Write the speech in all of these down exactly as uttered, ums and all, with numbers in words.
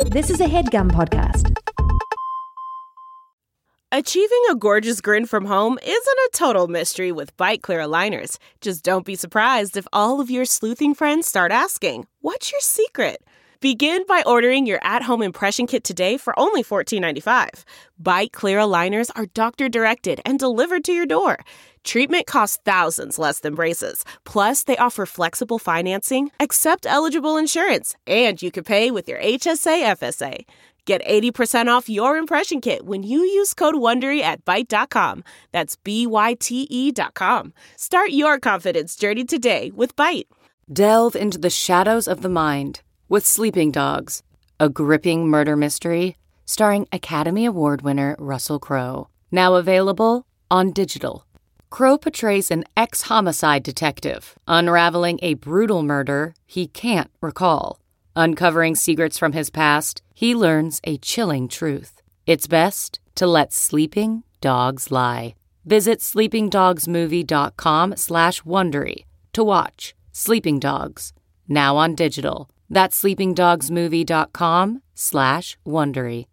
This is a HeadGum podcast. Achieving a gorgeous grin from home isn't a total mystery with Byte Clear aligners. Just don't be surprised if all of your sleuthing friends start asking, "What's your secret?" Begin by ordering your at-home impression kit today for only fourteen ninety-five. Byte Clear aligners are doctor-directed and delivered to your door. Treatment costs thousands less than braces. Plus, they offer flexible financing, accept eligible insurance, and you can pay with your H S A F S A. Get eighty percent off your impression kit when you use code WONDERY at byte dot com. That's B Y T E dot com. Start your confidence journey today with Byte. Delve into the shadows of the mind with Sleeping Dogs, a gripping murder mystery starring Academy Award winner Russell Crowe. Now available on digital. Crowe portrays an ex-homicide detective unraveling a brutal murder he can't recall. Uncovering secrets from his past, he learns a chilling truth. It's best to let sleeping dogs lie. Visit sleepingdogsmovie.com slash Wondery to watch Sleeping Dogs, now on digital. That's sleepingdogsmovie.com slash Wondery.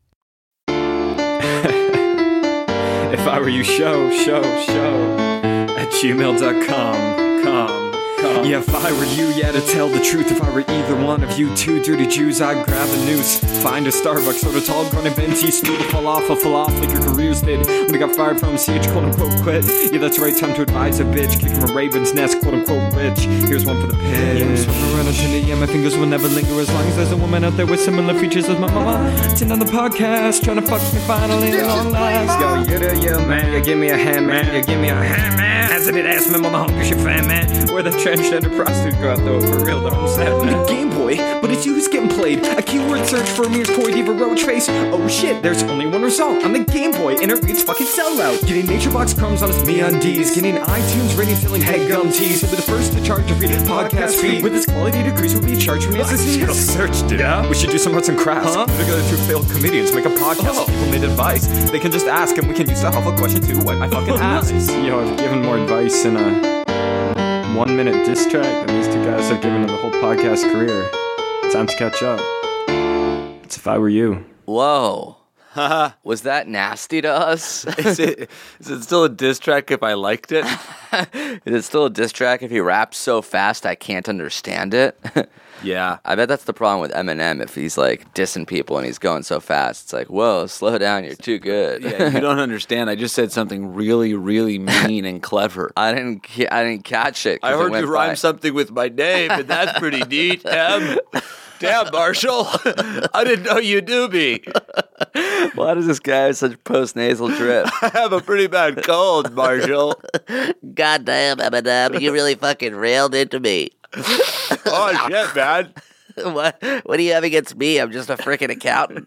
If I were you, show, show, show at gmail dot com. Com. Yeah, if I were you, yeah, to tell the truth. If I were either one of you two dirty Jews, I'd grab a noose, find a Starbucks, soda tall, grunny venti, steal the falafel, fall off like your careers did when we got fired from C H, quote unquote quit. Yeah, that's right, time to advise a bitch, kick from a raven's nest, quote unquote rich. Here's one for the pitch. Yeah, I'm swimming around a shindy, yeah, my fingers will never linger as long as there's a woman out there with similar features as my mama. Sitting on the podcast, trying to fuck me finally at long last. Yo, you the you, man, you give me a hand, man, you give me a hand, man. Hasn't it ass man on the hungry shit fan, man? Where the transgender prostitute go out though, for real though, I'm sad, man. The Game Boy, but it's you who's getting played. A keyword search for Amir's toy gave a roach face. Oh shit, there's only one result on the Game Boy, and it reads fucking sellout. Getting Nature Box crumbs on his MeUndies, getting iTunes rating selling HeadGum tees. He'll be the first to charge a free podcast feed. With his quality decrease, we'll be charged from his disease. Search, dude. Yeah? We should do some arts and crafts. Huh? Together two failed comedians make a podcast. Oh. People need advice. They can just ask, and we can use the helpful question too. Wipe my fucking ass. Nice. Yo, I've given more advice in a one minute diss track that these two guys have given to the whole podcast career. Time to catch up. It's If I Were You. Whoa. Was that nasty to us? is, it, is it still a diss track if I liked it? Is it still a diss track if he raps so fast I can't understand it? Yeah. I bet that's the problem with Eminem. If he's like dissing people and he's going so fast, it's like, whoa, slow down, you're too good. Yeah, you don't understand. I just said something really, really mean and clever. I didn't I didn't catch it. I heard it you rhyme by. something with my name, and that's pretty neat. Em. Damn, Marshall. I didn't know you knew me. Why does this guy have such post-nasal drip? I have a pretty bad cold, Marshall. God damn, Eminem, you really fucking railed into me. Oh, shit, man. What, what do you have against me? I'm just a freaking accountant.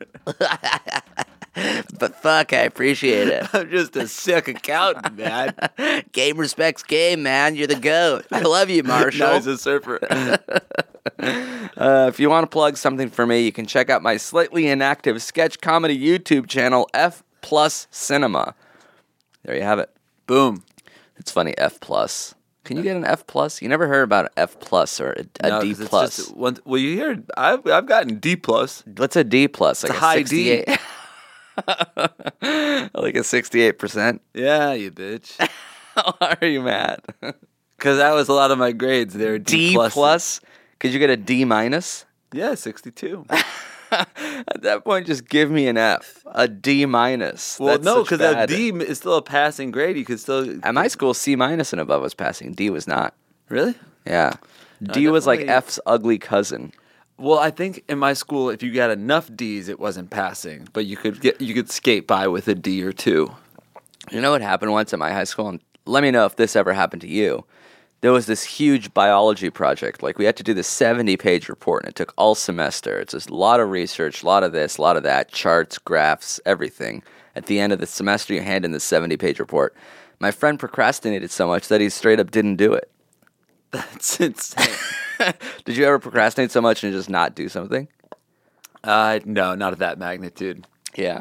But fuck, I appreciate it. I'm just a sick accountant, man. Game respects game, man. You're the GOAT. I love you, Marshall. No, as a surfer. Uh, if you want to plug something for me, you can check out my slightly inactive sketch comedy YouTube channel, F Plus Cinema. There you have it. Boom. It's funny, F Plus. Can you get an F Plus? You never heard about an F Plus or a, a no, D it's Plus. just one, well, you hear, I've, I've gotten D Plus. What's a D Plus? Like it's a, a high sixty-eight D. Like a sixty-eight percent? Yeah, you bitch. Why are you mad? Because that was a lot of my grades. They were D, D plus. plus? Could you get a D minus? Yeah, sixty-two. At that point, just give me an F. A D minus. Well, That's no, because because a D is still a passing grade. You could still... At my school, C minus and above was passing. D was not. Really? Yeah. No, D was like definitely- F's ugly cousin. Well, I think in my school, if you got enough D's, it wasn't passing. But you could get you could skate by with a D or two. You know what happened once at my high school? And let me know if this ever happened to you. There was this huge biology project. Like, we had to do this seventy-page report, and it took all semester. It's just a lot of research, a lot of this, a lot of that, charts, graphs, everything. At the end of the semester, you hand in this seventy-page report. My friend procrastinated so much that he straight up didn't do it. That's insane. Did you ever procrastinate so much and just not do something? Uh, no, not at that magnitude. Yeah.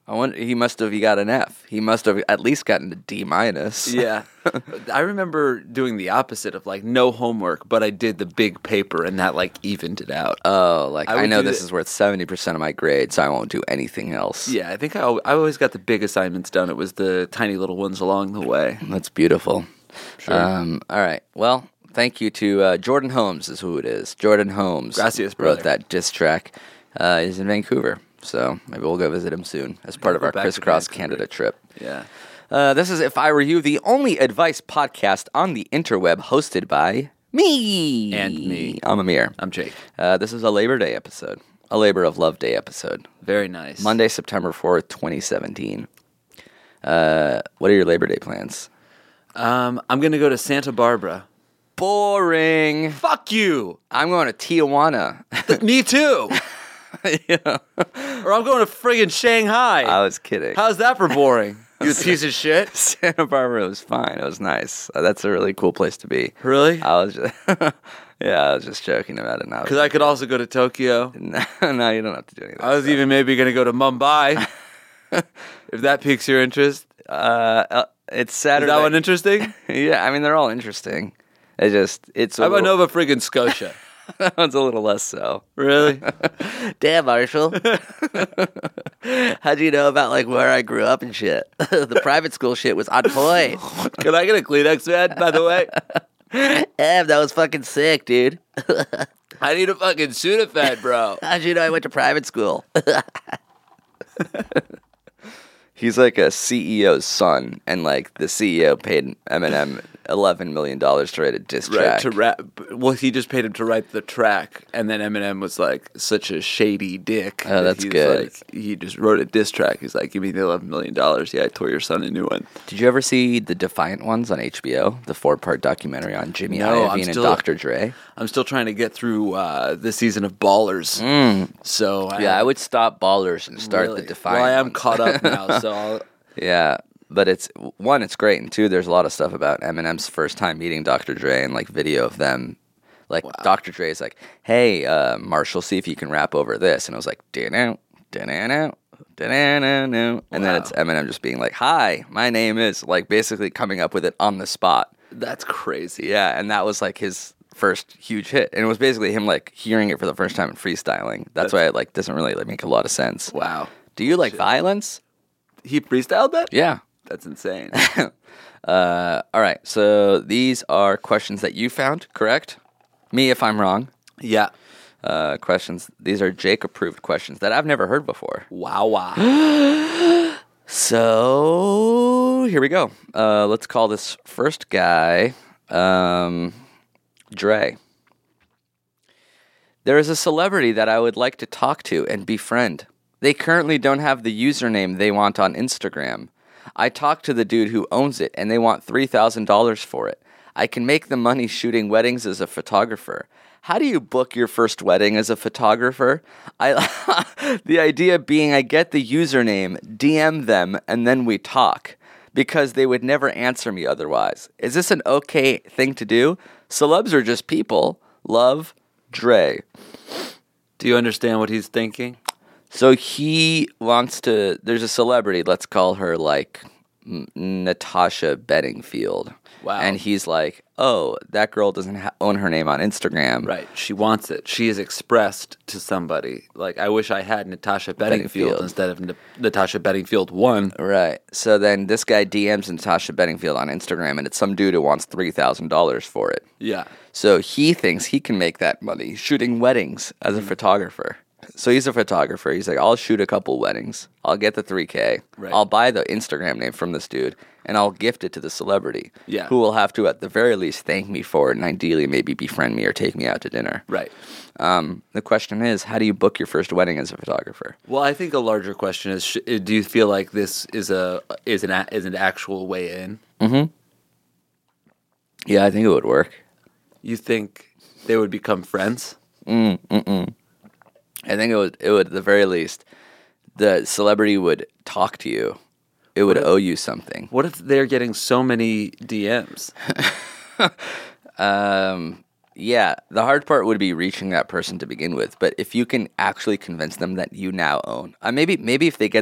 I wonder, he must have, he got an F. He must have at least gotten a D minus. Yeah. I remember doing the opposite of like no homework, but I did the big paper and that like evened it out. Oh, like I I, would know do this the- is worth seventy percent of my grade, so I won't do anything else. Yeah, I think I, al- I always got the big assignments done. It was the tiny little ones along the way. That's beautiful. Sure. Um, all right. Well, thank you to uh, Jordan Holmes is who it is. Jordan Holmes Gracias, wrote brother. that diss track. Uh, he's in Vancouver, so maybe we'll go visit him soon as part of go our back to crisscross Vancouver. Canada trip. Yeah. Uh, this is If I Were You, the only advice podcast on the interweb hosted by me. And me. I'm Amir. I'm Jake. Uh, this is a Labor Day episode, a Labor of Love Day episode. Very nice. Monday, September fourth, twenty seventeen. Uh, what are your Labor Day plans? Um, I'm going to go to Santa Barbara. Boring. Fuck you. I'm going to Tijuana. Me too. Yeah. Or I'm going to friggin' Shanghai. I was kidding. How's that for boring? You piece of shit. Santa Barbara was fine. It was nice. Uh, that's a really cool place to be. Really? I was just, yeah, I was just joking about it now. Because I could also go to Tokyo. No, no, you don't have to do anything. I was even maybe going to go to Mumbai. If that piques your interest. Uh, uh, it's Is Saturday. that one interesting? Yeah, I mean they're all interesting. It just it's. A How about little, Nova friggin' Scotia? That one's a little less so. Really? Damn, Marshall. How'd you know about like where I grew up and shit? The private school shit was on point. Can I get a Kleenex, man, by the way? Damn, that was fucking sick, dude. I need a fucking Sudafed, bro. How'd you know I went to private school? He's like a C E O's son, and like the C E O paid Eminem eleven million dollars to write a diss Right, track. to rap. Well, he just paid him to write the track, and then Eminem was like such a shady dick. Oh, that that's he's good. Like, he just wrote a diss track. He's like, "Give me the eleven million dollars." Yeah, I tore your son a new one. Did you ever see the Defiant Ones on H B O? The four-part documentary on Jimmy No, I'm Iovine and still- Doctor Dre? I'm still trying to get through uh, this season of Ballers. So I, Yeah, I would stop Ballers and start really- the Defiant Well, I am ones. caught up now, so I'll, Yeah, but it's one, it's great, and two, there's a lot of stuff about Eminem's first time meeting Doctor Dre and like video of them. Like Doctor Dre's like, "Hey, uh, Marshall, see if you can rap over this," and I was like, "Da-na, da-na-na, da-na-na-na," and then it's Eminem just being like, "Hi, my name is," like basically coming up with it on the spot. that's crazy. Yeah, and that was like his first huge hit, and it was basically him like hearing it for the first time and freestyling. That's, why it like doesn't really like, make a lot of sense. Wow. Do you like violence? He freestyled that? Yeah. That's insane. Uh, all right, so these are questions that you found, correct? Me if I'm wrong. Yeah. Uh, questions. These are Jake approved questions that I've never heard before. Wow, wow. So here we go. Uh, let's call this first guy um, Dre. There is a celebrity that I would like to talk to and befriend. They currently don't have the username they want on Instagram. I talked to the dude who owns it, and they want three thousand dollars for it. I can make the money shooting weddings as a photographer. How do you book your first wedding as a photographer? I, the idea being I get the username, D M them, and then we talk, because they would never answer me otherwise. Is this an okay thing to do? Celebs are just people. Love, Dre. Do you understand what he's thinking? So he wants to, there's a celebrity, let's call her like N- Natasha Bedingfield. Wow. And he's like, oh, that girl doesn't ha- own her name on Instagram. Right. She wants it. She has expressed to somebody, like, I wish I had Natasha Bedingfield, Bedingfield. instead of N- Natasha Bedingfield one. Right. So then this guy D Ms Natasha Bedingfield on Instagram, and it's some dude who wants three thousand dollars for it. Yeah. So he thinks he can make that money shooting weddings as a Mm. photographer. So he's a photographer. He's like, I'll shoot a couple weddings. I'll get the three K. Right. I'll buy the Instagram name from this dude, and I'll gift it to the celebrity. Yeah. Who will have to, at the very least, thank me for it, and ideally maybe befriend me or take me out to dinner. Right. Um, the question is, how do you book your first wedding as a photographer? Well, I think a larger question is: sh- do you feel like this is a is an a- is an actual way in? Yeah, I think it would work. You think they would become friends? I think it would, it would, at the very least, the celebrity would talk to you. It would owe you something. What if they're getting so many D Ms? Yeah, the hard part would be reaching that person to begin with. But if you can actually convince them that you now own, uh, maybe maybe if they get the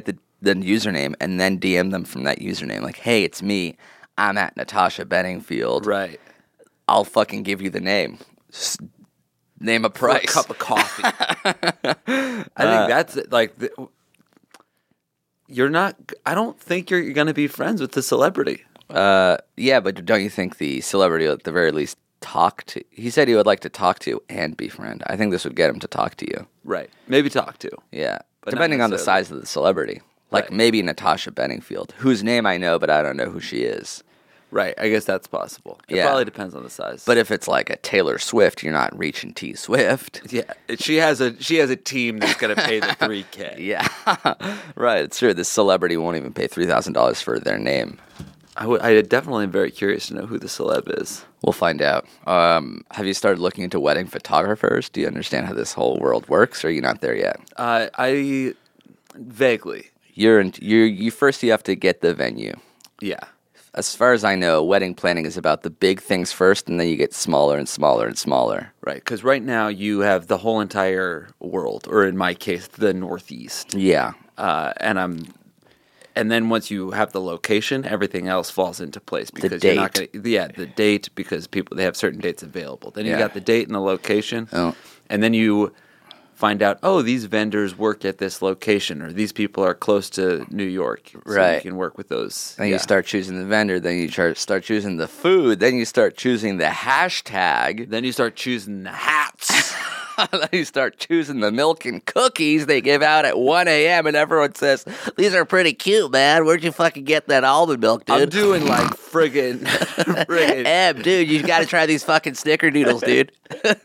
the username and then D M them from that username. Like, hey, it's me. I'm at Natasha Bedingfield. Right. I'll fucking give you the name. Just name a price. For a cup of coffee. I think that's it. Like, the, you're not, I don't think you're going to be friends with the celebrity. Uh, yeah, but don't you think the celebrity will at the very least talk to, he said he would like to talk to and befriend. I think this would get him to talk to you. Right. Maybe talk to. Yeah. But not depending on the necessarily. size of the celebrity. Like Right. maybe Natasha Bedingfield, whose name I know, but I don't know who she is. Right. I guess that's possible. It Yeah. probably depends on the size. But if it's like a Taylor Swift, you're not reaching T Swift. yeah, she has a she has a team that's going to pay the three K. Yeah. Right. It's true. This celebrity won't even pay three thousand dollars for their name. I, w- I definitely am very curious to know who the celeb is. We'll find out. Um, have you started looking into wedding photographers? Do you understand how this whole world works, or are you not there yet? Uh, I vaguely, You're in, you you first you have to get the venue. yeah. As far as I know, wedding planning is about the big things first, and then you get smaller and smaller and smaller. Right, because right now you have the whole entire world, or in my case, the Northeast, Yeah. uh, and I'm, and then once you have the location, everything else falls into place because you're not date. gonna, yeah, the date because people they have certain dates available. Then you Yeah. got the date and the location, Oh. and then you find out, oh, these vendors work at this location, or these people are close to New York, so Right. you can work with those. Then yeah. you start choosing the vendor. Then you char- start choosing the food. Then you start choosing the hashtag. Then you start choosing the hats. Then you start choosing the milk and cookies they give out at one a.m. And everyone says, these are pretty cute, man. Where'd you fucking get that almond milk, dude? I'm doing like friggin', friggin'. Em, dude, you got to try these fucking snickerdoodles, dude.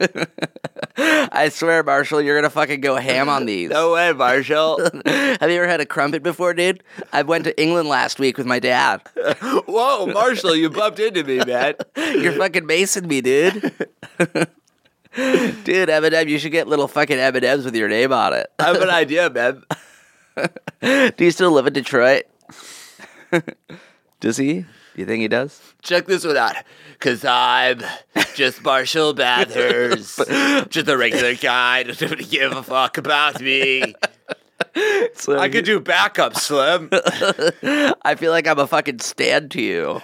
I swear, Marshall, you're going to fucking go ham on these. No way, Marshall. Have you ever had a crumpet before, dude? I went to England last week with my dad. Whoa, Marshall, you bumped into me, man. You're fucking macing me, dude. Dude, Eminem, you should get little fucking M and M's with your name on it. I have an idea, man. Do you still live in Detroit? Does he? You think he does? Check this one out. Cause I'm just Marshall Bathurst. Just a regular guy. Don't give a fuck about me. So I could do backup, Slim. I feel like I'm a fucking stand to you.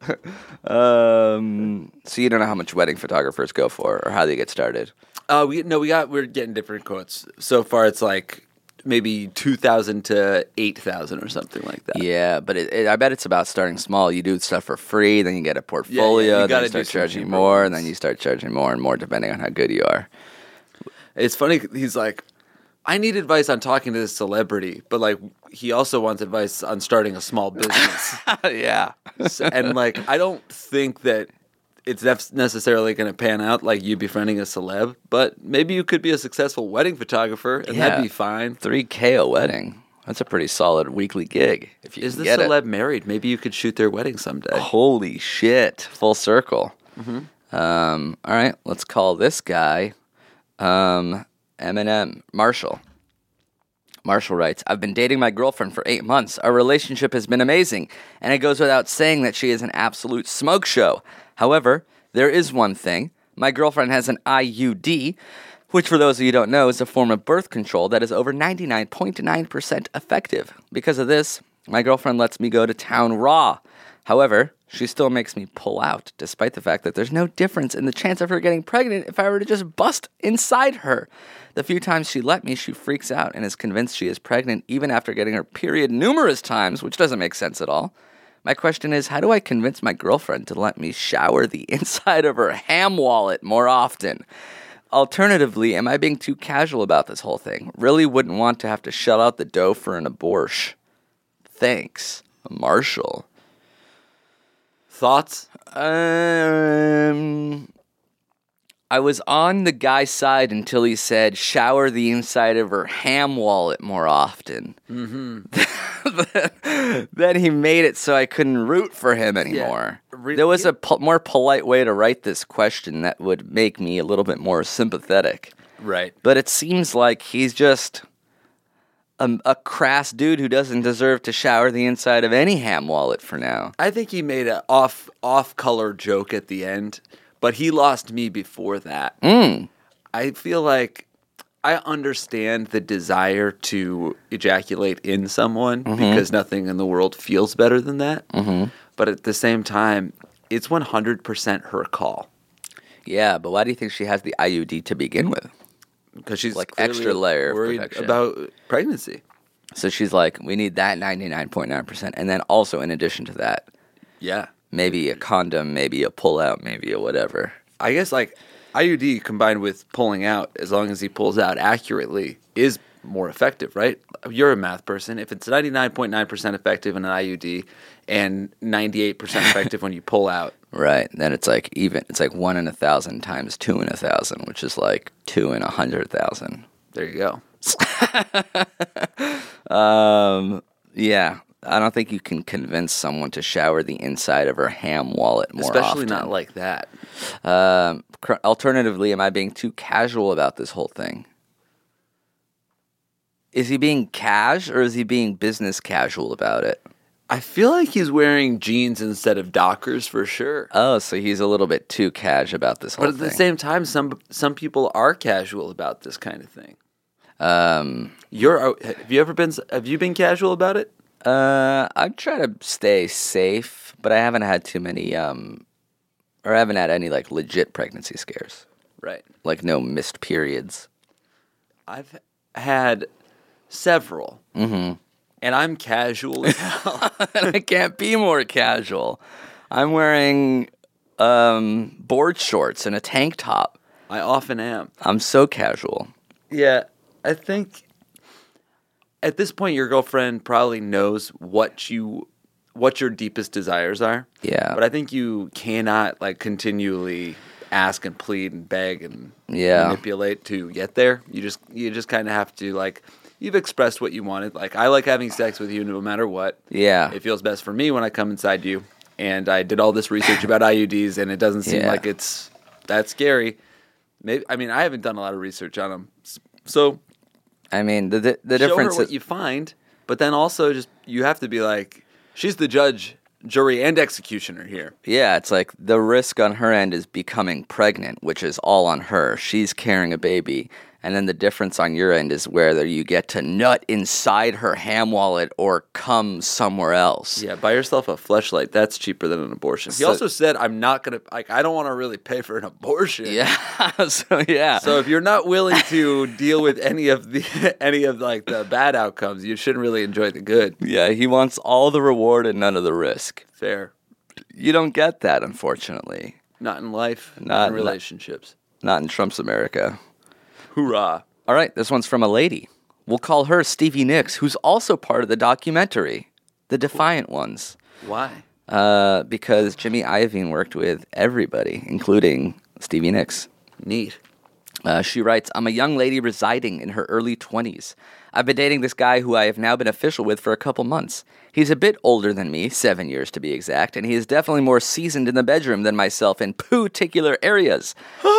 um, so you don't know how much wedding photographers go for, or how they get started. Uh, we no, we got we're getting different quotes. So far, it's like maybe two thousand to eight thousand or something like that. Yeah, but it, it, I bet it's about starting small. You do stuff for free, then you get a portfolio, you then gotta you start do some charging cheap more, and ones. then you start charging more and more depending on how good you are. It's funny. He's like, I need advice on talking to this celebrity, but like he also wants advice on starting a small business. Yeah. So- and like, I don't think that it's nef- necessarily going to pan out like you befriending a celeb, but maybe you could be a successful wedding photographer, and Yeah. that'd be fine. three K a wedding. That's a pretty solid weekly gig. If you Is can the get celeb it. married? Maybe you could shoot their wedding someday. Holy shit. Full circle. Mm-hmm. Um, all right, let's call this guy um, Eminem. Marshall. Marshall writes, I've been dating my girlfriend for eight months. Our relationship has been amazing, and it goes without saying that she is an absolute smoke show. However, there is one thing. My girlfriend has an I U D, which for those of you who don't know is a form of birth control that is over ninety-nine point nine percent effective. Because of this, my girlfriend lets me go to town raw. However, she still makes me pull out, despite the fact that there's no difference in the chance of her getting pregnant if I were to just bust inside her. The few times she let me, she freaks out and is convinced she is pregnant even after getting her period numerous times, which doesn't make sense at all. My question is, how do I convince my girlfriend to let me shower the inside of her ham wallet more often? Alternatively, am I being too casual about this whole thing? Really wouldn't want to have to shell out the dough for an abortion. Thanks, Marshall. Thoughts? Um, I was on the guy's side until he said, shower the inside of her ham wallet more often. Mm-hmm. Then he made it so I couldn't root for him anymore. Re- There was a po- more polite way to write this question that would make me a little bit more sympathetic. Right. But it seems like he's just a, a crass dude who doesn't deserve to shower the inside of any ham wallet for now. I think he made an off off color joke at the end, but he lost me before that. Mm. I feel like I understand the desire to ejaculate in someone mm-hmm. because nothing in the world feels better than that. Mm-hmm. But at the same time, it's one hundred percent her call. Yeah, but why do you think she has the I U D to begin with? Because she's like extra layer worried of protection about pregnancy. So she's like, we need that ninety-nine point nine percent. And then also in addition to that, yeah, maybe a condom, maybe a pull-out, maybe a whatever. I guess like I U D combined with pulling out, as long as he pulls out accurately, is more effective, right? You're a math person. If it's ninety-nine point nine percent effective in an I U D and ninety-eight percent effective when you pull out. Right. Then it's like even, it's like one in a thousand times two in a thousand, which is like two in a hundred thousand. There you go. um, yeah. I don't think you can convince someone to shower the inside of her ham wallet more Especially often. not like that. Um, cr- alternatively, am I being too casual about this whole thing? Is he being cash or is he being business casual about it? I feel like he's wearing jeans instead of Dockers for sure. Oh, so he's a little bit too cash about this whole thing. But at thing. the same time, some some people are casual about this kind of thing. Um, You're have you ever been have you been casual about it? Uh, I try to stay safe, but I haven't had too many um, or I haven't had any like legit pregnancy scares. Right. Like no missed periods. I've had several. Mm-hmm. And I'm casual as hell. And I can't be more casual. I'm wearing um, board shorts and a tank top. I often am. I'm so casual. Yeah, I think at this point your girlfriend probably knows what you what your deepest desires are. Yeah. But I think you cannot like continually ask and plead and beg and yeah. manipulate to get there. You just you just kind of have to like you've expressed what you wanted. Like, I like having sex with you no matter what. Yeah. It feels best for me when I come inside you. And I did all this research about I U Ds, and it doesn't seem yeah. like it's that scary. Maybe I mean, I haven't done a lot of research on them. So, I mean, the the, the show difference her what is, you find, but then also just you have to be like, she's the judge, jury, and executioner here. Yeah, it's like the risk on her end is becoming pregnant, which is all on her. She's carrying a baby. And then the difference on your end is whether you get to nut inside her ham wallet or come somewhere else. Yeah, buy yourself a Fleshlight. That's cheaper than an abortion. He So- also said, I'm not going to, like, I don't want to really pay for an abortion. Yeah, so yeah. So if you're not willing to deal with any of the, any of, like, the bad outcomes, you shouldn't really enjoy the good. Yeah, he wants all the reward and none of the risk. Fair. You don't get that, unfortunately. Not in life, Not- not in relationships. Not in Trump's America. Hoorah. All right, this one's from a lady. We'll call her Stevie Nicks, who's also part of the documentary, The Defiant Ones. Why? Uh, because Jimmy Iovine worked with everybody, including Stevie Nicks. Neat. Uh, she writes, I'm a young lady residing in her early twenties. I've been dating this guy who I have now been official with for a couple months. He's a bit older than me, seven years to be exact, and he is definitely more seasoned in the bedroom than myself in particular areas.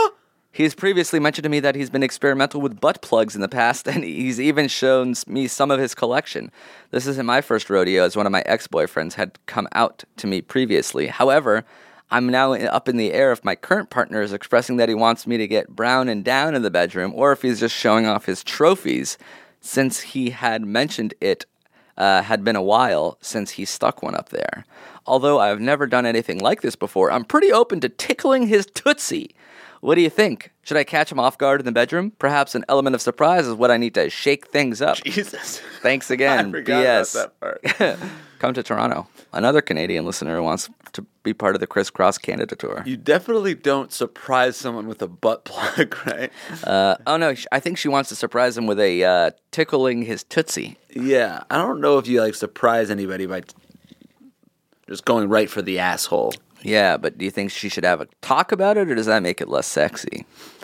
He has previously mentioned to me that he's been experimental with butt plugs in the past, and he's even shown me some of his collection. This isn't my first rodeo, as one of my ex-boyfriends had come out to me previously. However, I'm now up in the air if my current partner is expressing that he wants me to get brown and down in the bedroom, or if he's just showing off his trophies, since he had mentioned it uh, had been a while since he stuck one up there. Although I've never done anything like this before, I'm pretty open to tickling his tootsie. What do you think? Should I catch him off guard in the bedroom? Perhaps an element of surprise is what I need to shake things up. Jesus. Thanks again, I forgot B S. about that part. Come to Toronto. Another Canadian listener who wants to be part of the Crisscross Canada tour. You definitely don't surprise someone with a butt plug, right? Uh, oh, no, sh- I think she wants to surprise him with a uh, tickling his tootsie. Yeah. I don't know if you, like, surprise anybody by t- just going right for the asshole. Yeah, but do you think she should have a talk about it, or does that make it less sexy?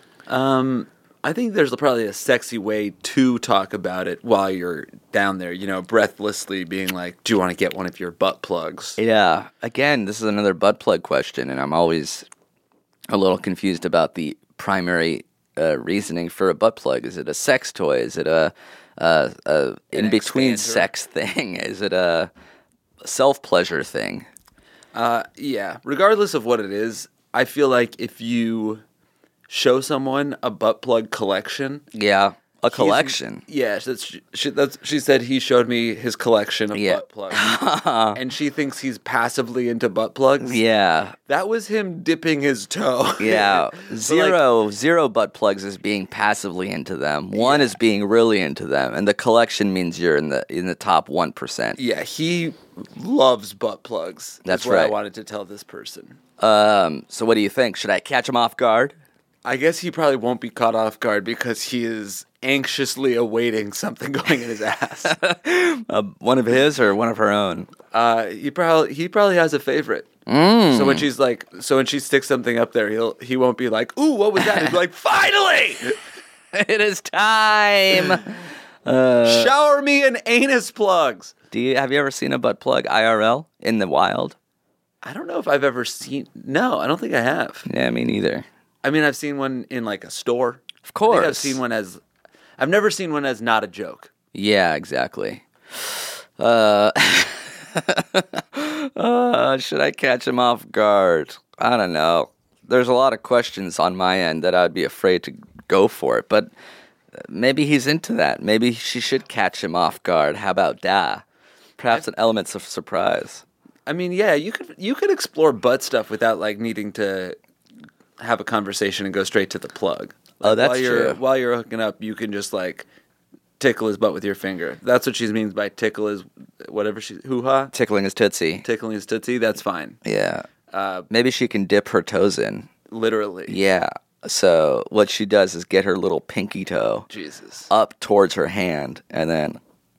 Um, I think there's probably a sexy way to talk about it while you're down there, you know, breathlessly being like, do you want to get one of your butt plugs? Yeah. Again, this is another butt plug question, and I'm always a little confused about the primary uh, reasoning for a butt plug. Is it a sex toy? Is it a, a, a in-between expander. sex thing? Is it a self-pleasure thing? Uh, yeah. Regardless of what it is, I feel like if you show someone a butt plug collection, Yeah. A collection. Yeah, that's, she, she, that's, she said he showed me his collection of Yeah. butt plugs. And she thinks he's passively into butt plugs. Yeah. That was him dipping his toe. Yeah. So, Zero zero butt plugs is being passively into them. One is being really into them. And the collection means you're in the in the top one percent. Yeah, he loves butt plugs. That's what I right. wanted to tell this person. Um, so what do you think? Should I catch him off guard? I guess he probably won't be caught off guard because he is anxiously awaiting something going in his ass. Uh, one of his or one of her own? Uh, he probably he probably has a favorite. Mm. So when she's like, so when she sticks something up there, he'll he won't be like, "Ooh, what was that?" He'll be like, "Finally, It is time. Uh, shower me in anus plugs." do you have you ever seen a butt plug I R L in the wild? I don't know if I've ever seen. No, I don't think I have. Yeah, me neither. I mean, I've seen one in like a store. Of I course. think I've seen one as. I've never seen one as not a joke. Yeah, exactly. Uh, uh, should I catch him off guard? I don't know. There's a lot of questions on my end that I'd be afraid to go for it, but maybe he's into that. Maybe she should catch him off guard. How about that? Perhaps an element of surprise. I mean, yeah, you could you could explore butt stuff without like needing to have a conversation and go straight to the plug. Like, Oh, that's while you're, true. While you're hooking up, you can just like tickle his butt with your finger. That's what she means by tickle his whatever she hoo ha Tickling his tootsie. tickling his tootsie. That's fine. Yeah. Uh, Maybe she can dip her toes in. literally. Yeah. So what she does is get her little pinky toe Jesus. up towards her hand, and then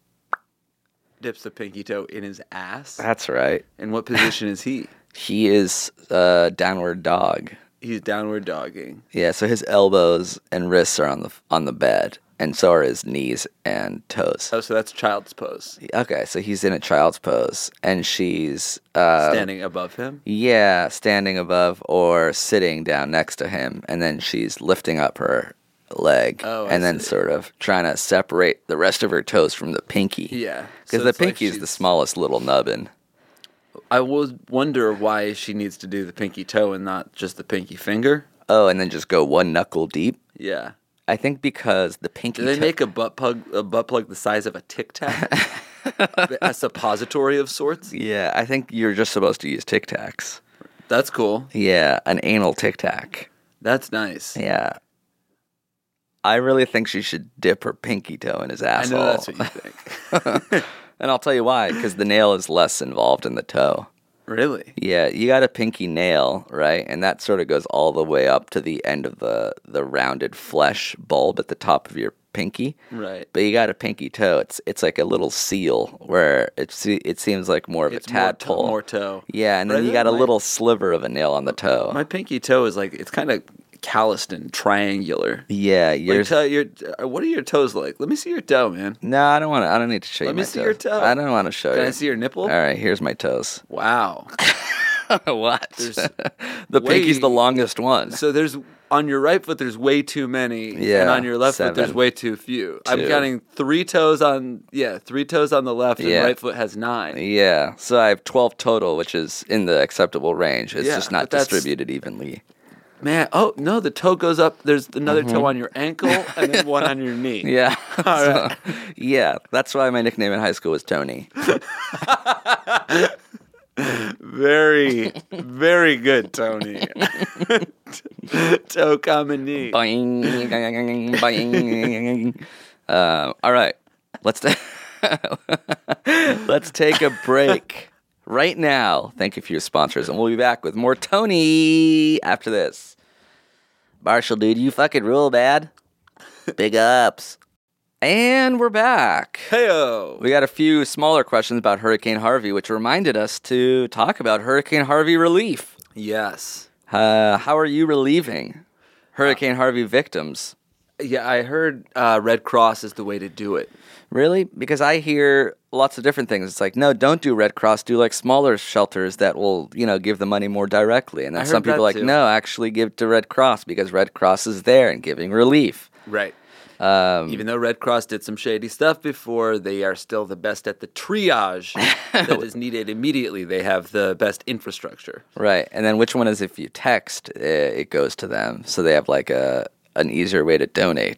Dips the pinky toe in his ass. that's right. And what position is he? He is uh, downward dog. He's downward dogging. Yeah, so his elbows and wrists are on the on the bed, and so are his knees and toes. Oh, so that's child's pose. Okay, so he's in a child's pose, and she's uh, Standing above him. yeah, standing above or sitting down next to him, and then she's lifting up her leg, Oh, I and then see. sort of trying to separate the rest of her toes from the pinky. Yeah. because So the it's like pinky is the she's- smallest little nubbin. I would wonder why she needs to do the pinky toe and not just the pinky finger. Oh, and then just go one knuckle deep. Yeah. I think because the pinky. Do they toe- make a butt plug a butt plug the size of a Tic Tac? A suppository of sorts? Yeah, I think you're just supposed to use Tic Tacs. That's cool. Yeah, an anal Tic Tac. That's nice. Yeah. I really think she should dip her pinky toe in his I asshole. know that's what you think. And I'll tell you why, because the nail is less involved in the toe. Really? Yeah, you got a pinky nail, right? And that sort of goes all the way up to the end of the, the rounded flesh bulb at the top of your pinky. Right. But you got a pinky toe. It's it's like a little seal where it se- it seems like more of It's a more, tadpole. toe, more toe. Yeah, and But then I you think got a my- little sliver of a nail on the toe. My pinky toe is like, it's kind of calloused and triangular. yeah, Like, yours. toe, your, uh, what are your toes like? Let me see your toe, man. No, I don't want to. I don't need to show Let you me my see toes. your toe. I don't want to show Can you. I see your nipple? All right, here's my toes. Wow. What? There's the pinky's way- the longest one. So there's, on your right foot, there's way too many. Yeah, And on your left foot, there's seven. way too few. I'm Two. counting three toes on, yeah, three toes on the left, and Yeah. right foot has nine. Yeah, so I have twelve total, which is in the acceptable range. It's Yeah, just not but that's- distributed evenly. Man, oh, no, the toe goes up. There's another toe on your ankle and then one on your knee. Mm-hmm. Yeah. All So- right. yeah, that's why my nickname in high school was Tony. Very, very good, Tony. Toe, common knee. Boing, boing. Um, all right, let's ta- let's take a break right now. Thank you for your sponsors, and we'll be back with more Tony after this. Marshall, dude, you fucking rule, bad. Big ups. And we're back. Heyo. We got a few smaller questions about Hurricane Harvey, which reminded us to talk about Hurricane Harvey relief. Yes. Uh, how are you relieving Hurricane Harvey victims? Yeah, I heard uh, Red Cross is the way to do it. Really? Because I hear lots of different things. It's like, no, don't do Red Cross. Do like smaller shelters that will, you know, give the money more directly. And then I some heard people that are like, too. no, actually give to Red Cross because Red Cross is there and giving relief. Right. Um, Even though Red Cross did some shady stuff before, they are still the best at the triage that is needed immediately. They have the best infrastructure. Right. And then which one is if you text, uh, it goes to them. So they have like a an easier way to donate.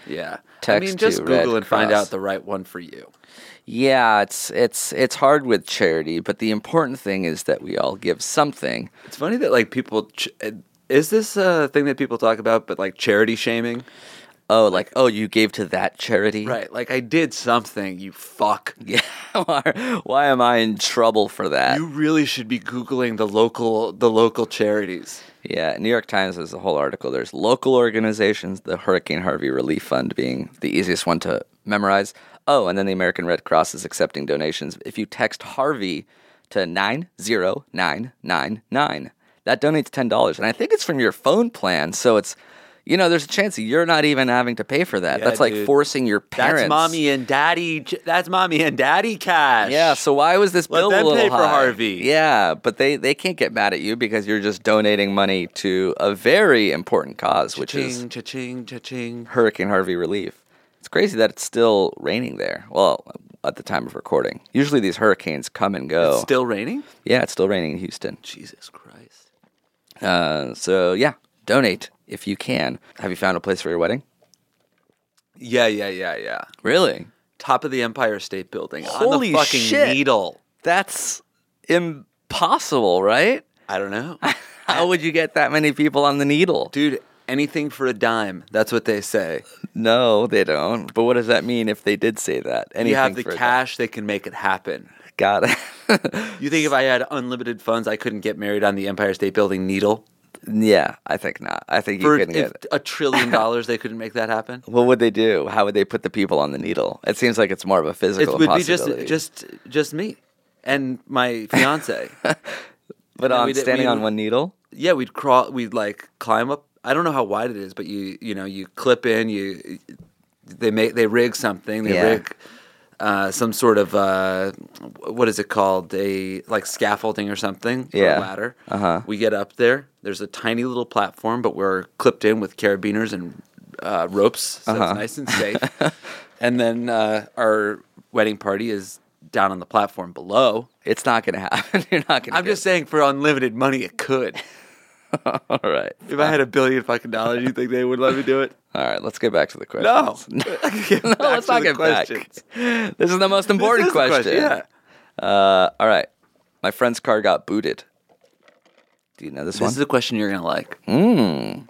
Yeah. Text I mean, just to Google Red and find Cross. out the right one for you. Yeah, it's it's it's hard with charity, but the important thing is that we all give something. It's funny that like people ch- is this a thing that people talk about, but like charity shaming? Oh, like, oh, you gave to that charity? Right. Like I did something, you fuck. Yeah. why, why am I in trouble for that? You really should be Googling the local the local charities. Yeah, New York Times has a whole article. There's local organizations, the Hurricane Harvey Relief Fund being the easiest one to memorize. Oh, and then the American Red Cross is accepting donations. If you text Harvey to nine zero nine nine nine, that donates ten dollars. And I think it's from your phone plan, so it's, you know, there's a chance you're not even having to pay for that. Yeah, that's like dude. forcing your parents. That's mommy and daddy. That's mommy and daddy cash. Yeah, so why was this Let bill them a little pay for high? Harvey. Yeah, but they, they can't get mad at you because you're just donating money to a very important cause, which is Cha-ching, cha-ching, cha-ching. Hurricane Harvey relief. It's crazy that it's still raining there. Well, at the time of recording. Usually these hurricanes come and go. It's still raining? Yeah, it's still raining in Houston. Jesus Christ. Uh, so, yeah, donate if you can. Have you found a place for your wedding? Yeah, yeah, yeah, yeah. Really? Top of the Empire State Building. on Holy the fucking shit. Needle. That's impossible, right? I don't know. How would you get that many people on the Needle? Dude, anything for a dime. That's what they say. No, they don't. But what does that mean if they did say that? Anything you have the for a cash, they can make it happen. dime. Got it. You think if I had unlimited funds, I couldn't get married on the Empire State Building Needle? Yeah, I think not. I think you For couldn't if get it. a trillion dollars, they couldn't make that happen? What would they do? How would they put the people on the Needle? It seems like it's more of a It physical would be just impossibility. just just me and my fiance. but and on we'd- standing we on would- one needle? Yeah, we'd crawl. We'd like climb up. I don't know how wide it is, but you you know you clip in. You they make they rig something. They Yeah. rig uh, some sort of uh, what is it called? A like scaffolding or something. For Yeah. a ladder. Uh-huh. We get up there. There's a tiny little platform, but we're clipped in with carabiners and uh, ropes, so Uh-huh. it's nice and safe. And then uh, our wedding party is down on the platform below. It's not going to happen. You're not going to I'm just saying, for unlimited money, it could. All right. If I had a billion fucking dollars, you think they would let me do it? All right, let's get back to the questions. No. no, let's not get back. This is the most important This is the question. Yeah. Uh, all right. My friend's car got booted. Do you know this, This one? is a question you're gonna like. Mm.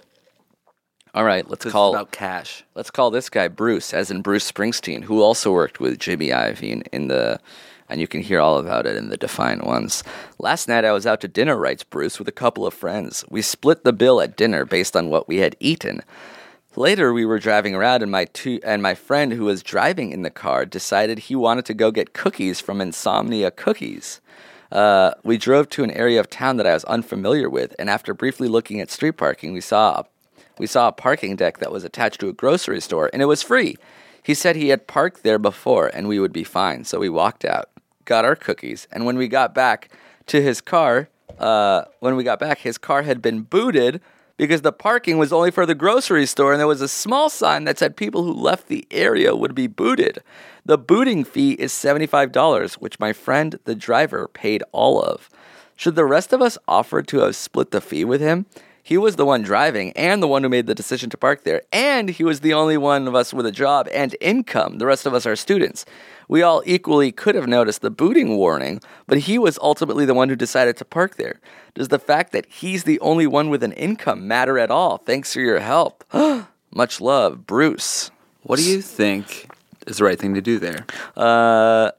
All right, let's This call is about cash. let's call this guy Bruce, as in Bruce Springsteen, who also worked with Jimmy Iovine in the, and you can hear all about it in the Defiant Ones. Last night I was out to dinner, writes Bruce, with a couple of friends. We split the bill at dinner based on what we had eaten. Later, we were driving around, and my two and my friend who was driving in the car decided he wanted to go get cookies from Insomnia Cookies. Uh, we drove to an area of town that I was unfamiliar with, and after briefly looking at street parking, we saw a, we saw a parking deck that was attached to a grocery store, and it was free. He said he had parked there before, and we would be fine, so we walked out, got our cookies, and when we got back to his car, uh, when we got back, his car had been booted because the parking was only for the grocery store, and there was a small sign that said people who left the area would be booted. The booting fee is seventy-five dollars, which my friend, the driver, paid all of. Should the rest of us offer to have split the fee with him? He was the one driving and the one who made the decision to park there, and he was the only one of us with a job and income. The rest of us are students. We all equally could have noticed the booting warning, but he was ultimately the one who decided to park there. Does the fact that he's the only one with an income matter at all? Thanks for your help. Much love, Bruce. What do you think is the right thing to do there? Uh,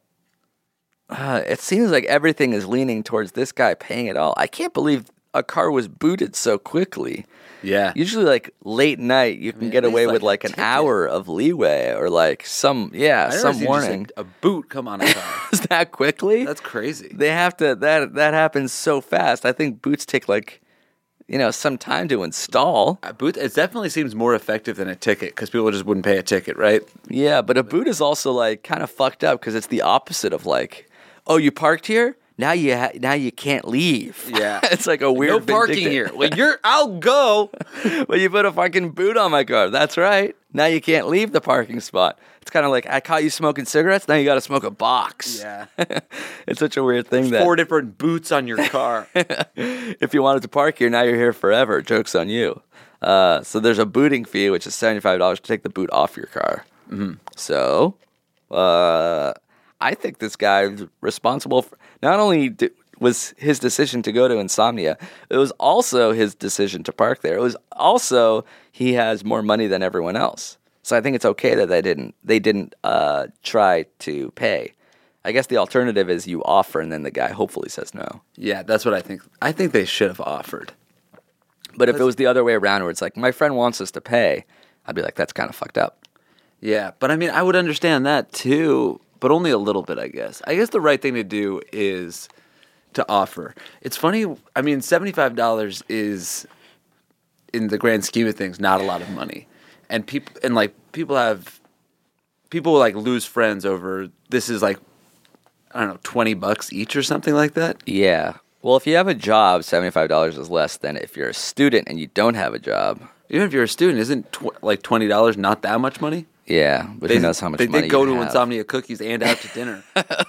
uh, it seems like everything is leaning towards this guy paying it all. I can't believe a car was booted so quickly. Yeah. Usually, like, late night, you can mean, get at least, away like, with, a like, an ticket. hour of leeway or, like, some, yeah, I never some seen warning. Just a, a boot come on a car. Is that quickly? That's crazy. They have to, that that happens so fast. I think boots take, like, you know, some time to install. A boot. It definitely seems more effective than a ticket because people just wouldn't pay a ticket, right? Yeah, but a boot is also, like, kind of fucked up because it's the opposite of, like, oh, you parked here? Now you ha- now you can't leave. Yeah. It's like a weird No parking vindictive- here. Well, you're. I'll go. Well, you put a fucking boot on my car. That's right. Now you can't leave the parking spot. It's kind of like I caught you smoking cigarettes. Now you got to smoke a box. Yeah. It's such a weird thing that Four different boots on your car. if you wanted to park here, now you're here forever. Joke's on you. Uh, so there's a booting fee, which is seventy-five dollars to take the boot off your car. Mm-hmm. So uh, I think this guy is responsible for not only d- was his decision to go to Insomnia, it was also his decision to park there. It was also he has more money than everyone else. So I think it's okay that they didn't they didn't uh, try to pay. I guess the alternative is you offer and then the guy hopefully says no. Yeah, that's what I think. I think they should have offered. But if it was the other way around where it's like, my friend wants us to pay, I'd be like, that's kind of fucked up. Yeah, but I mean, I would understand that too, but only a little bit, I guess. I guess the right thing to do is to offer. It's funny, I mean, seventy-five dollars is, in the grand scheme of things, not a lot of money. And people, and like, people have, people like lose friends over, this is like, I don't know, twenty bucks each or something like that? Yeah. Well, if you have a job, seventy-five dollars is less than if you're a student and you don't have a job. Even if you're a student, isn't tw- like twenty dollars not that much money? Yeah, but they, who knows how much they, money They go you to have. Insomnia Cookies and out to dinner.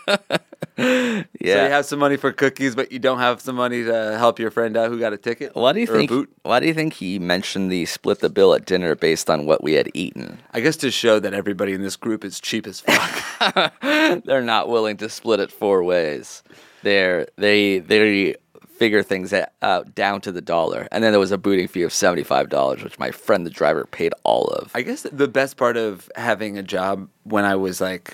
Yeah. So you have some money for cookies, but you don't have some money to help your friend out who got a ticket? Why do you or think? A boot? Why do you think he mentioned the split the bill at dinner based on what we had eaten? I guess to show that everybody in this group is cheap as fuck. They're not willing to split it four ways. They're they they figure things out down to the dollar, and then there was a booting fee of seventy-five dollars, which my friend the driver paid all of. I guess the best part of having a job when I was like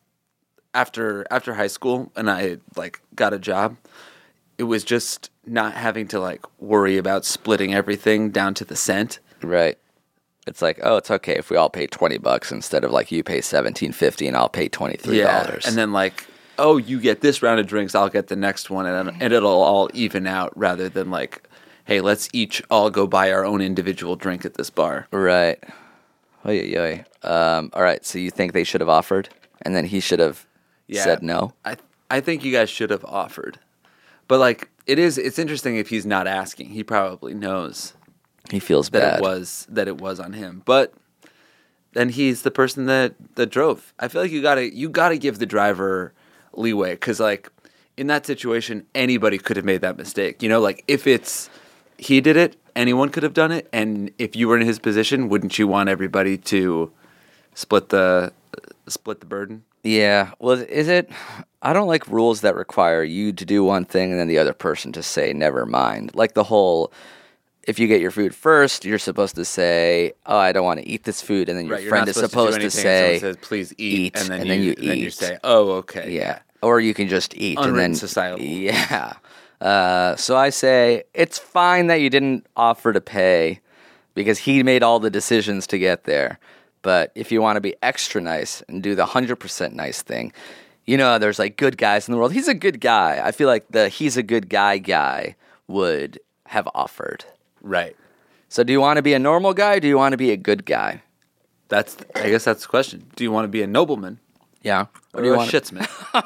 after after high school and I like got a job, it was just not having to like worry about splitting everything down to the cent. Right. It's like, oh, it's okay if we all pay twenty bucks instead of like you pay seventeen fifty and I'll pay twenty three dollars. Yeah, and then like, oh, you get this round of drinks, I'll get the next one, and and it'll all even out rather than like, hey, let's each all go buy our own individual drink at this bar. Right. Oy, oy. Um, all right. So you think they should have offered, and then he should have Yeah, said no? I I think you guys should have offered, but like it is, it's interesting if he's not asking. He probably knows He feels that bad. it was that it was on him, but then he's the person that that drove. I feel like you gotta you gotta give the driver leeway because like in that situation, anybody could have made that mistake. You know, like if it's he did it, anyone could have done it, and if you were in his position, wouldn't you want everybody to split the split the burden? Yeah. Well, is it? I don't like rules that require you to do one thing and then the other person to say never mind. Like the whole, if you get your food first, you're supposed to say, "Oh, I don't want to eat this food," and then your Right, you're friend not is supposed supposed to, to, do anything, say, someone says, "Please eat," eat," and then, and you, then you and then you eat. say, "Oh, okay." Yeah. Or you can just eat and then Unwritten societal. Yeah. Uh, so I say it's fine that you didn't offer to pay because he made all the decisions to get there. But if you want to be extra nice and do the one hundred percent nice thing, you know, there's like good guys in the world. He's a good guy. I feel like the he's a good guy guy would have offered. Right. So do you want to be a normal guy or do you want to be a good guy? That's I guess that's the question. Do you want to be a nobleman Yeah. or do you a want? shitsman?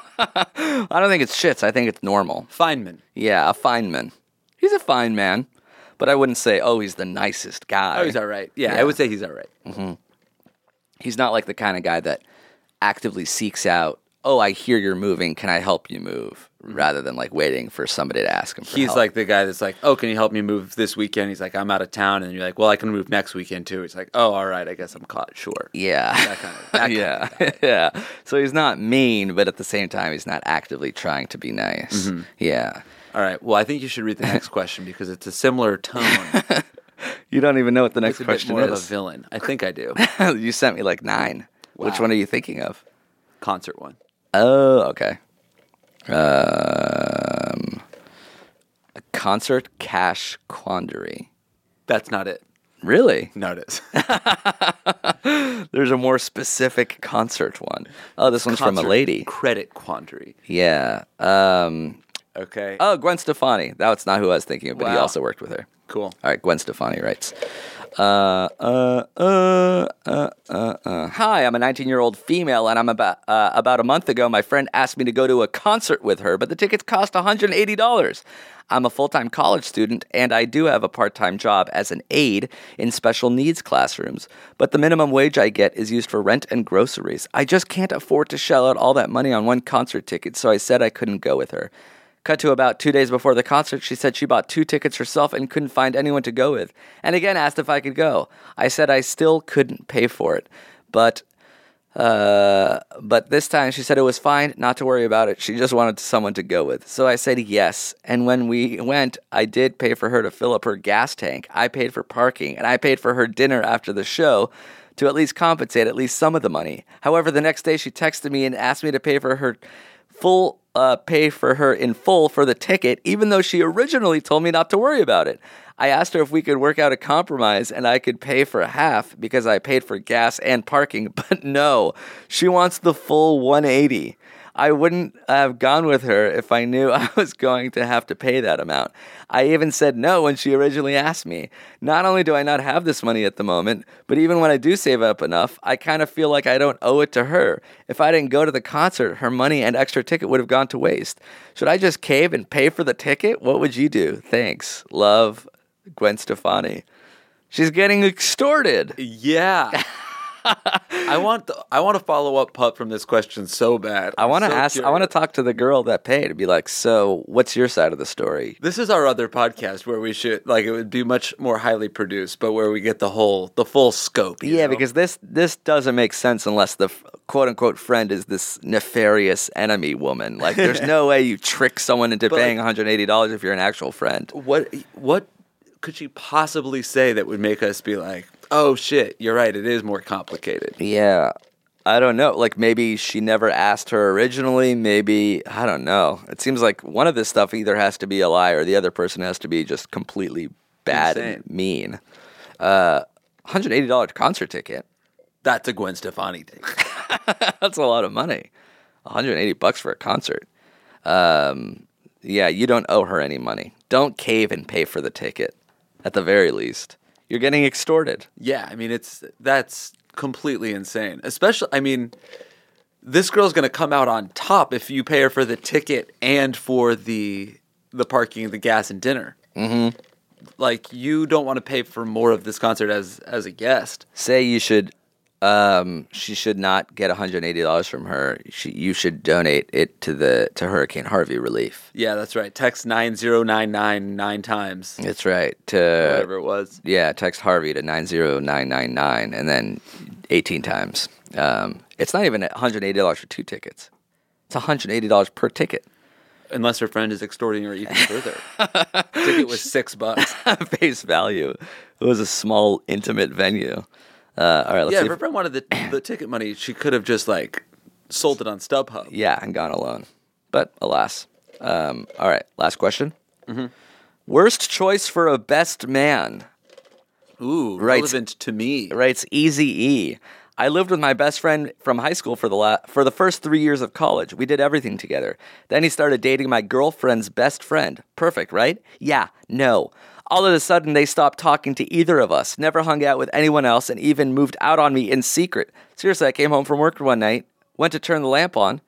I don't think it's shits. I think it's normal. Fineman. Yeah, a fine man. He's a fine man, but I wouldn't say, oh, he's the nicest guy. Oh, he's all right. Yeah, Yeah. I would say he's all right. Mm-hmm. He's not like the kind of guy that actively seeks out, oh, I hear you're moving, can I help you move? Rather than like waiting for somebody to ask him for He's help. like the guy that's like, oh, can you help me move this weekend? He's like, I'm out of town. And you're like, well, I can move next weekend too. He's like, oh, all right, I guess I'm caught. Sure. Yeah. That kind of, that kind yeah. of guy. yeah. So he's not mean, but at the same time, he's not actively trying to be nice. Mm-hmm. Yeah. All right. Well, I think you should read the next question because it's a similar tone. You don't even know what the next It's a bit question more of a is. villain. I think I do. You sent me like nine. Which Wow. one are you thinking of? Concert one. Oh, okay. Um, a concert cash quandary. That's not it. Really? No, it is. There's a more specific concert one. Oh, this one's from a Concert lady. Credit quandary. Yeah. Um, Okay. oh, Gwen Stefani. That's not who I was thinking of, but he Wow. also worked with her. Cool. All right, Gwen Stefani writes, uh, uh, uh, uh, uh, uh. Hi, I'm a nineteen-year-old female, and I'm about uh, about a month ago, my friend asked me to go to a concert with her, but the tickets cost one hundred eighty dollars. I'm a full-time college student, and I do have a part-time job as an aide in special needs classrooms, but the minimum wage I get is used for rent and groceries. I just can't afford to shell out all that money on one concert ticket, so I said I couldn't go with her. Cut to about two days before the concert, she said she bought two tickets herself and couldn't find anyone to go with, and again asked if I could go. I said I still couldn't pay for it, but uh, but this time she said it was fine, not to worry about it. She just wanted someone to go with. So I said yes, and when we went, I did pay for her to fill up her gas tank. I paid for parking, and I paid for her dinner after the show to at least compensate at least some of the money. However, the next day she texted me and asked me to pay for her full uh, pay for her in full for the ticket, even though she originally told me not to worry about it. I asked her if we could work out a compromise and I could pay for half because I paid for gas and parking, but no, she wants the full one hundred eighty dollars. I wouldn't have gone with her if I knew I was going to have to pay that amount. I even said no when she originally asked me. Not only do I not have this money at the moment, but even when I do save up enough, I kind of feel like I don't owe it to her. If I didn't go to the concert, her money and extra ticket would have gone to waste. Should I just cave and pay for the ticket? What would you do? Thanks. Love, Gwen Stefani. She's getting extorted. Yeah. I want the, I want to follow up Pup from this question so bad. I want to so ask. curious. I want to talk to the girl that paid to be like, so what's your side of the story? This is our other podcast where we should like it would be much more highly produced, but where we get the whole the full scope. you Yeah, know? because this this doesn't make sense unless the quote unquote friend is this nefarious enemy woman. Like, there's no way you trick someone into But, paying like- one hundred eighty dollars if you're an actual friend. what what could she possibly say that would make us be like, oh shit, you're right, it is more complicated. Yeah. I don't know. Like, maybe she never asked her originally. Maybe, I don't know. It seems like one of this stuff either has to be a lie or the other person has to be just completely bad Insane. and mean. Uh, one hundred eighty dollars concert ticket. That's a Gwen Stefani thing. That's a lot of money. one hundred eighty bucks for a concert. Um, yeah, you don't owe her any money. Don't cave and pay for the ticket. At the very least, you're getting extorted. Yeah, I mean it's that's completely insane. Especially, I mean, this girl's gonna come out on top if you pay her for the ticket and for the the parking, the gas, and dinner. Mm-hmm. Like, you don't want to pay for more of this concert as as a guest. Say you should, um, she should not get one hundred eighty dollars from her. She, you should donate it to the to Hurricane Harvey relief. Yeah, that's right. Text nine zero nine nine nine times. That's right. To Whatever it was. Yeah, text Harvey to nine zero nine nine nine and then eighteen times. Um, it's not even one hundred eighty dollars for two tickets. It's one hundred eighty dollars per ticket. Unless her friend is extorting her even further. Ticket was six bucks. Face value. It was a small, intimate venue. Uh, all right, let's Yeah, see. if her If, friend wanted the, the ticket money, she could have just, like, sold it on StubHub. yeah, and gone alone. But alas. Um, all right, last question. Mm-hmm. Worst choice for a best man. Ooh, Right. relevant to me. Writes Easy E. I lived with my best friend from high school for the la- for the first three years of college. We did everything together. Then he started dating my girlfriend's best friend. Perfect, right? Yeah, no. All of a sudden, they stopped talking to either of us, never hung out with anyone else, and even moved out on me in secret. Seriously, I came home from work one night, went to turn the lamp on,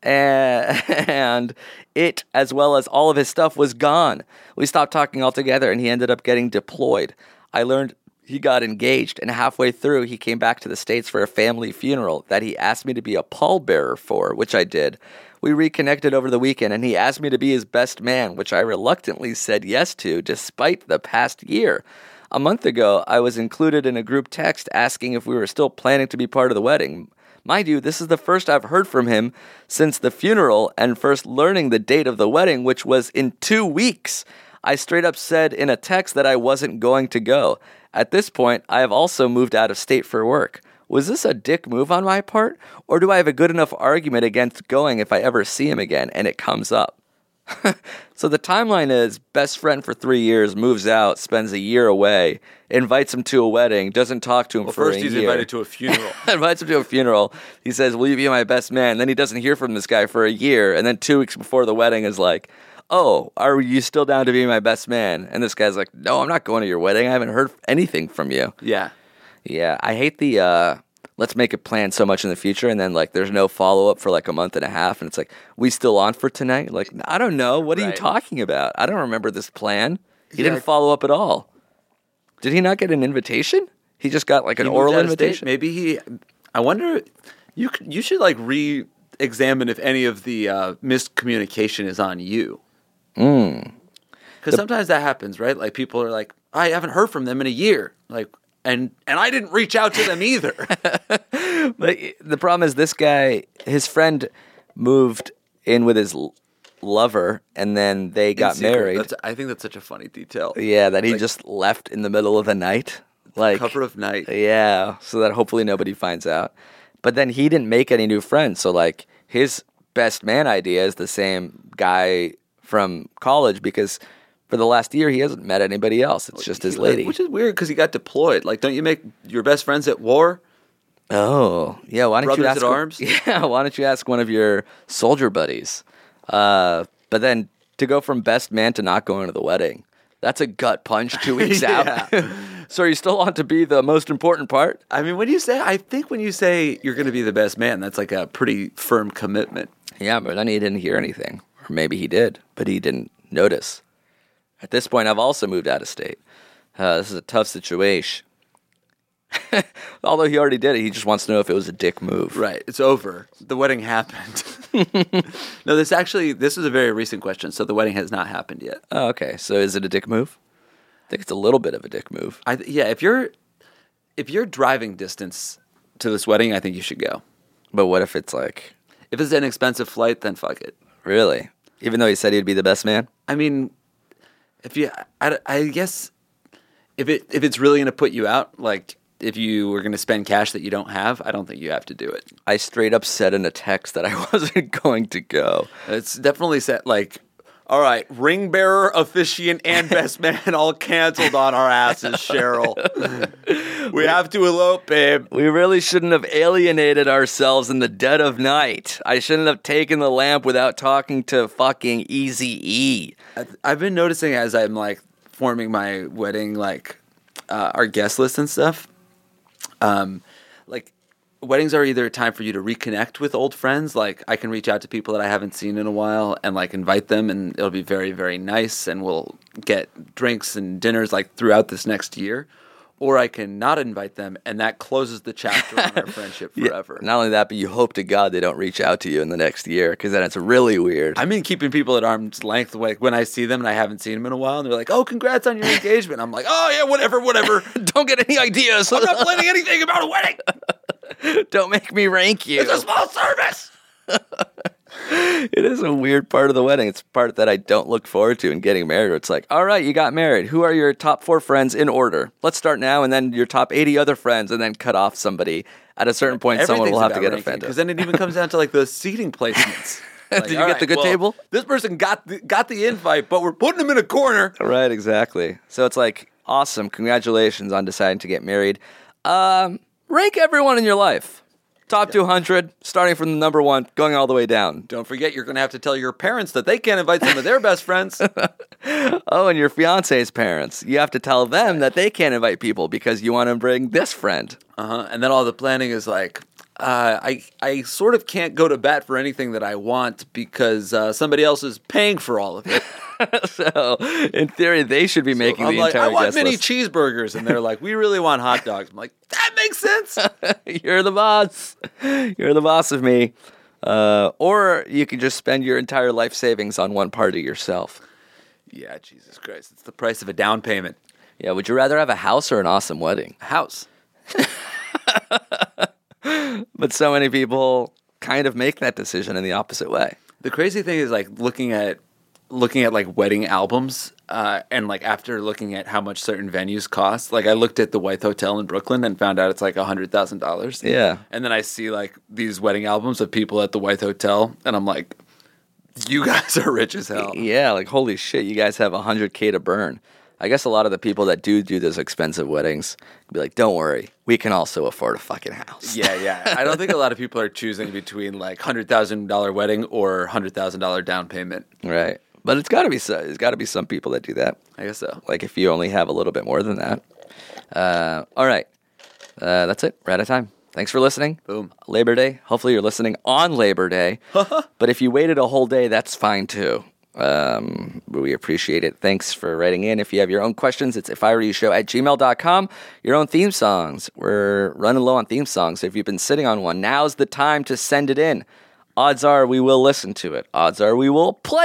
and it, as well as all of his stuff, was gone. We stopped talking altogether, and he ended up getting deployed. I learned he got engaged, and halfway through, he came back to the States for a family funeral that he asked me to be a pallbearer for, which I did. We reconnected over the weekend, and he asked me to be his best man, which I reluctantly said yes to, despite the past year. A month ago, I was included in a group text asking if we were still planning to be part of the wedding. Mind you, this is the first I've heard from him since the funeral and first learning the date of the wedding, which was in two weeks. I straight up said in a text that I wasn't going to go. At this point, I have also moved out of state for work. Was this a dick move on my part? Or do I have a good enough argument against going if I ever see him again and it comes up? So the timeline is best friend for three years, moves out, spends a year away, invites him to a wedding, doesn't talk to him Well, for first a he's year. invited to a funeral. Invites him to a funeral. He says, will you be my best man? Then he doesn't hear from this guy for a year. And then two weeks before the wedding is like, oh, are you still down to be my best man? And this guy's like, no, I'm not going to your wedding. I haven't heard anything from you. Yeah. Yeah, I hate the uh, let's make a plan so much in the future, and then like there's no follow up for like a month and a half, and it's like, we still on for tonight? Like, I don't know. What are you Right. talking about? I don't remember this plan. He Yeah. didn't follow up at all. Did he not get an invitation? He just got like an He moved oral out of state. invitation. Maybe he. I wonder. You c- you should like re-examine if any of the uh, miscommunication is on you. Mm. Because sometimes that happens, right? Like people are like, I haven't heard from them in a year. Like, and and I didn't reach out to them either. But the problem is this guy, his friend moved in with his l- lover, and then they got secret. married. That's, I think that's such a funny detail. Yeah, that he Like- just left in the middle of the night. Like Cover of night. Yeah, so that hopefully nobody finds out. But then he didn't make any new friends. So like his best man idea is the same guy from college because for the last year he hasn't met anybody else. It's just his lady. Which is weird because he got deployed. Like, don't you make your best friends at war? Oh, yeah. Why don't you Brothers ask? at arms? Yeah. Why don't you ask one of your soldier buddies? Uh, but then to go from best man to not going to the wedding, that's a gut punch. Two weeks out. So are you still on to be the most important part? I mean, when you say, I think when you say you're going to be the best man, that's like a pretty firm commitment. Yeah, but then he didn't hear anything, or maybe he did, but he didn't notice. At this point, I've also moved out of state. Uh, this is a tough situation. Although he already did it, he just wants to know if it was a dick move. Right. It's over. The wedding happened. No, this actually, this is a very recent question, so the wedding has not happened yet. Oh, okay. So is it a dick move? I think it's a little bit of a dick move. I, yeah, if you're if you're driving distance to this wedding, I think you should go. But what if it's like, If it's an expensive flight, then fuck it. really? Even though he said he'd be the best man? I mean, if you, I, I guess if it if it's really going to put you out, like if you were going to spend cash that you don't have, I don't think you have to do it. I straight up said in a text that I wasn't going to go. It's definitely set like, all right, ring bearer, officiant, and best man all canceled on our asses, Cheryl. We have to elope, babe. We really shouldn't have alienated ourselves in the dead of night. I shouldn't have taken the lamp without talking to fucking Eazy-E. I- I've been noticing as I'm like forming my wedding, like uh, our guest list and stuff. Um, like weddings are either a time for you to reconnect with old friends. Like I can reach out to people that I haven't seen in a while and like invite them, and it'll be very, very nice, and we'll get drinks and dinners like throughout this next year. Or I can not invite them, and that closes the chapter on our friendship forever. Not only that, but you hope to God they don't reach out to you in the next year, because then it's really weird. I mean, keeping people at arm's length. Like when I see them and I haven't seen them in a while, and they're like, "Oh, congrats on your engagement." I'm like, "Oh yeah, whatever, whatever." Don't get any ideas. I'm not planning anything about a wedding. Don't make me rank you. It's a small service. It is a weird part of the wedding. It's a part that I don't look forward to in getting married. Where it's like, all right, you got married. Who are your top four friends in order? Let's start now, and then your top eighty other friends, and then cut off somebody. At a certain point, someone will have to get offended. Because then it even comes down to like the seating placements. Like, Did you all get the good well, table? This person got the, got the invite, but we're putting them in a corner. Right, exactly. So it's like, awesome. Congratulations on deciding to get married. Um, rank everyone in your life. Top two hundred, starting from the number one, going all the way down. Don't forget, you're going to have to tell your parents that they can't invite some of their best friends. Oh, and your fiance's parents. You have to tell them that they can't invite people because you want to bring this friend. Uh-huh. And then all the planning is like, uh, I I sort of can't go to bat for anything that I want because uh, somebody else is paying for all of it. So, in theory, they should be making I'm the like, entire I want guest mini list. cheeseburgers, and they're like, we really want hot dogs. I'm like, that makes sense. You're the boss. You're the boss of me. Uh, or you can just spend your entire life savings on one party yourself. Yeah, Jesus Christ, it's the price of a down payment. Yeah, would you rather have a house or an awesome wedding? A house. But so many people kind of make that decision in the opposite way. The crazy thing is like looking at looking at like wedding albums, uh, and like after looking at how much certain venues cost, like I looked at the White Hotel in Brooklyn and found out it's like a hundred thousand dollars. Yeah. And then I see like these wedding albums of people at the White Hotel, and I'm like, you guys are rich as hell. Yeah, like holy shit, you guys have one hundred K to burn. I guess a lot of the people that do do those expensive weddings be like, don't worry, we can also afford a fucking house. Yeah, yeah. I don't think a lot of people are choosing between like hundred thousand dollar wedding or hundred thousand dollar down payment. Right. But it's got to be so, there's got to be some people that do that. I guess so. Like if you only have a little bit more than that. Uh, all right. Uh, that's it. We're out of time. Thanks for listening. Boom. Labor Day. Hopefully you're listening on Labor Day. But if you waited a whole day, that's fine too. Um, we appreciate it. Thanks for writing in. If you have your own questions, it's if I were you show at gmail dot com. Your own theme songs. We're running low on theme songs. So if you've been sitting on one, now's the time to send it in. Odds are we will listen to it. Odds are we will play it.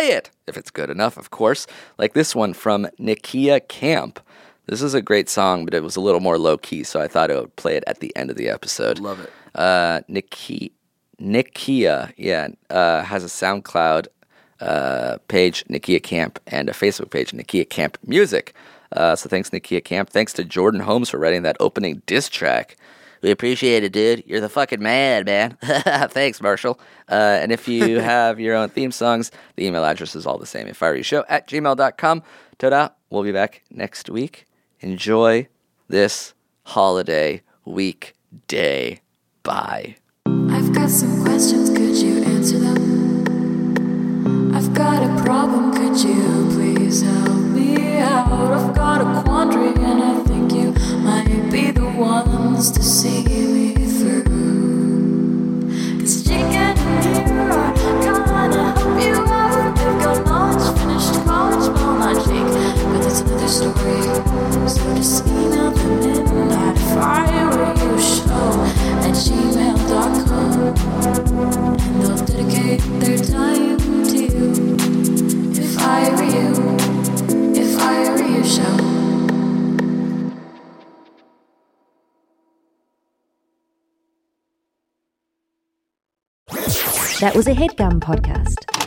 if it's good enough, of course. Like this one from Nikia Camp. This is a great song, but it was a little more low-key, so I thought I would play it at the end of the episode. Love it. Uh, Niki, Nikia, yeah, uh, has a SoundCloud uh, page, Nikia Camp, and a Facebook page, Nikia Camp Music. Uh, so thanks, Nikia Camp. Thanks to Jordan Holmes for writing that opening diss track. We appreciate it, dude. You're the fucking man, man. Thanks, Marshall. Uh, and if you have your own theme songs, the email address is all the same. If I were you show at gmail dot com. Toda, we'll be back next week. Enjoy this holiday weekday. Bye. I've got some questions, could you answer them? I've got a problem, could you please help me out? I've got a quandary and I think you might be the ones to see me through. Cause Jake and Amir are gonna help you out. They've got knowledge, finished college, well not Jake, but that's another story. So just email them in at if I were you show at gmail dot com, and they'll dedicate their time to you. If I were you, if I were you show. That was a HeadGum podcast.